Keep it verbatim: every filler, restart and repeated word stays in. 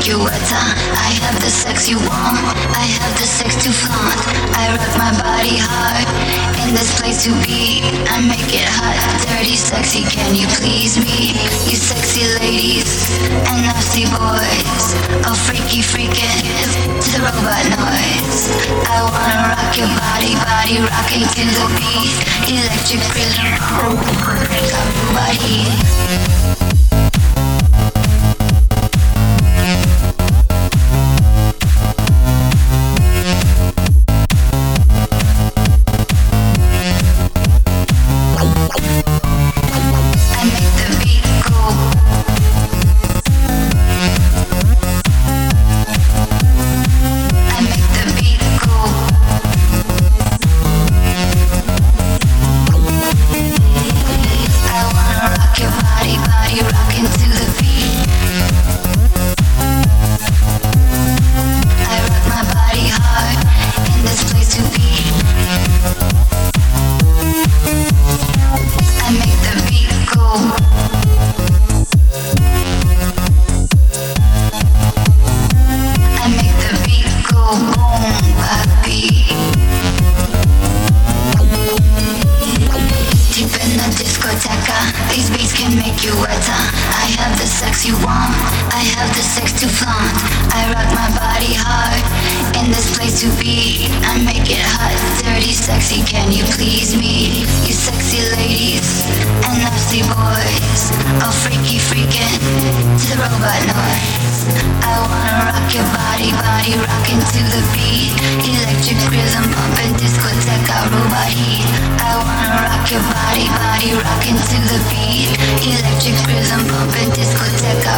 you wetter. I have the sex you want, I have the sex to flaunt. I rock my body hard, in this place to be. I make it hot, dirty, sexy, can you please me? You sexy ladies and nasty boys, oh freaky freaking to the robot noise. I wanna rock your body, body rocking to the beat. Electric rhythm, oh, body. Your body, body rocking to the beat. Electric rhythm pumping discotheque.